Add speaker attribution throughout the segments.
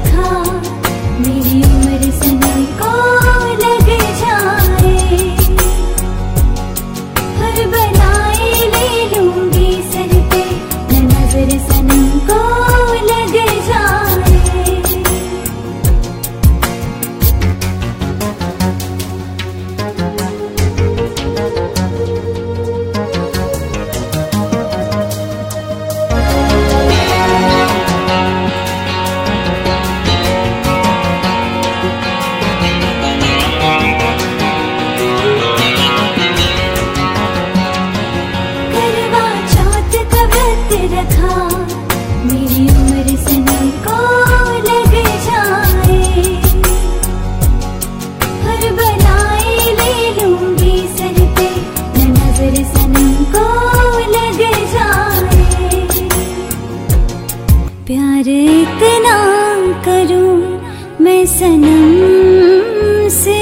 Speaker 1: रखा, मेरी उम्र सनम को लग जाए। हर बनाए ले लूंगी सर पे, न नजर सनम को लग जाए। रखा, मेरी उम्र सनम को लग जाए। हर बनाए ले लूंगी सर पे, न नजर सनम को लग जाए। प्यार इतना करूं मैं सनम से,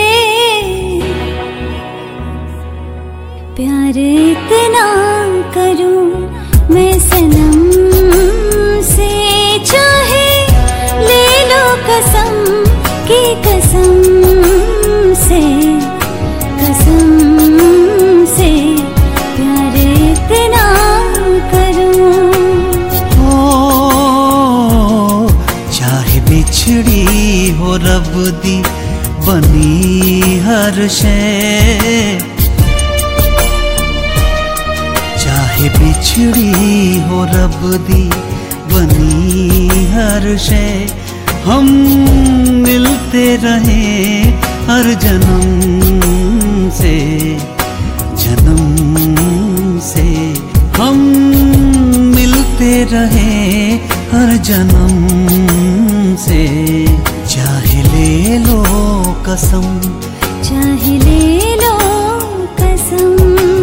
Speaker 1: प्यार इतना करूं मैं सनम से, चाहे ले लो कसम की कसम से, कसम से प्यार इतना करूं।
Speaker 2: ओ चाहे बिछड़ी हो रब दी बनी हर शै, चाहे बिछड़ी हो रब दी बनी हर शै, हम मिलते रहे हर जन्म से, जन्म से हम मिलते रहे हर जन्म से। चाहे ले लो कसम,
Speaker 1: चाहे ले लो कसम।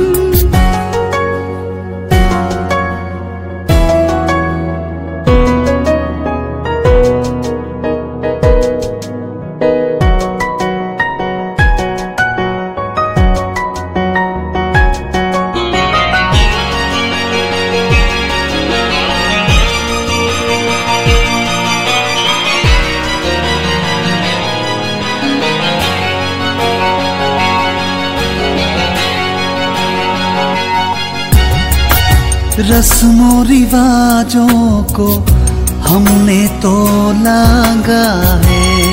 Speaker 2: रस्मों रिवाजों को हमने तो लांगा है,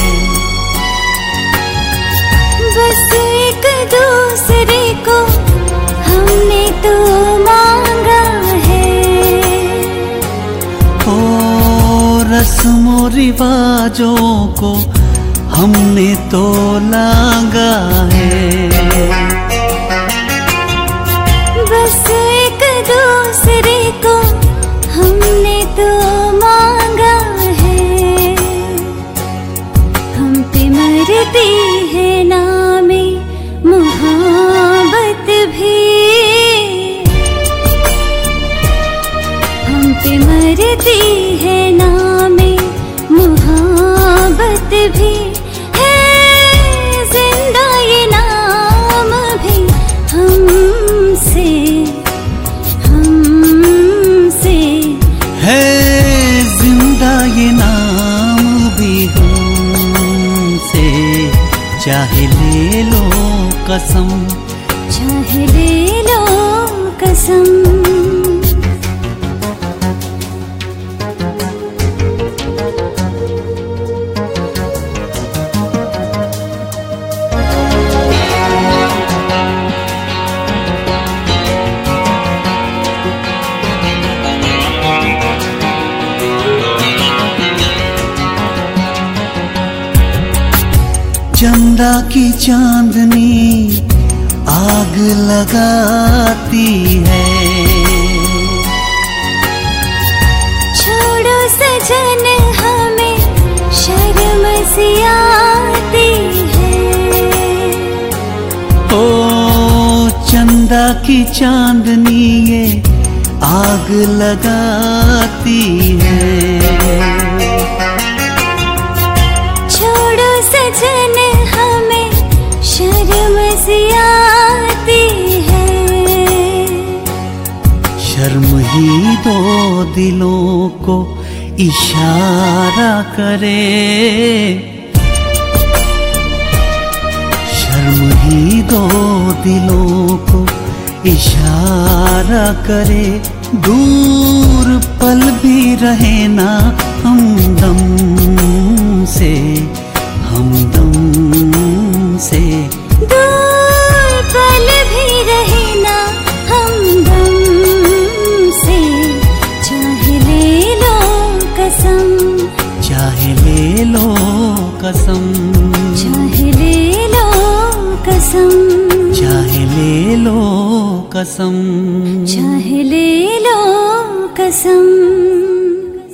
Speaker 1: बस एक दूसरे को हमने तो मांगा है।
Speaker 2: ओ रस्मों रिवाजों को हमने तो लांगा है,
Speaker 1: बस एक दूसरे को हमने तो मांगा है। हम पे मरती है नामे मोहब्बत भी, हम पे मरती है नामे मोहब्बत भी, है जिंदा ये नाम भी हमसे, हमसे
Speaker 2: है जिंदा ये नाम भी हमसे। चाहे ले लो कसम,
Speaker 1: चाहे ले लो कसम।
Speaker 2: चंदा की चांदनी आग लगाती है,
Speaker 1: छोड़ो सजन हमें शर्म सी आती है।
Speaker 2: ओ चंदा की चांदनी ये आग लगाती है,
Speaker 1: छोड़ो सजन हमें शर्म सी आती है।
Speaker 2: शर्म ही दो दिलों को इशारा करे, शर्म ही दो दिलों को इशारा करे, दूर पल भी रहे ना हमदम से, हमदम से।
Speaker 1: दूर पल भी रहे ना हमदम से, चाहे ले लो कसम,
Speaker 2: चाहे ले लो कसम,
Speaker 1: चाहे ले लो कसम,
Speaker 2: चाहे ले लो कसम,
Speaker 1: चाहे ले लो कसम।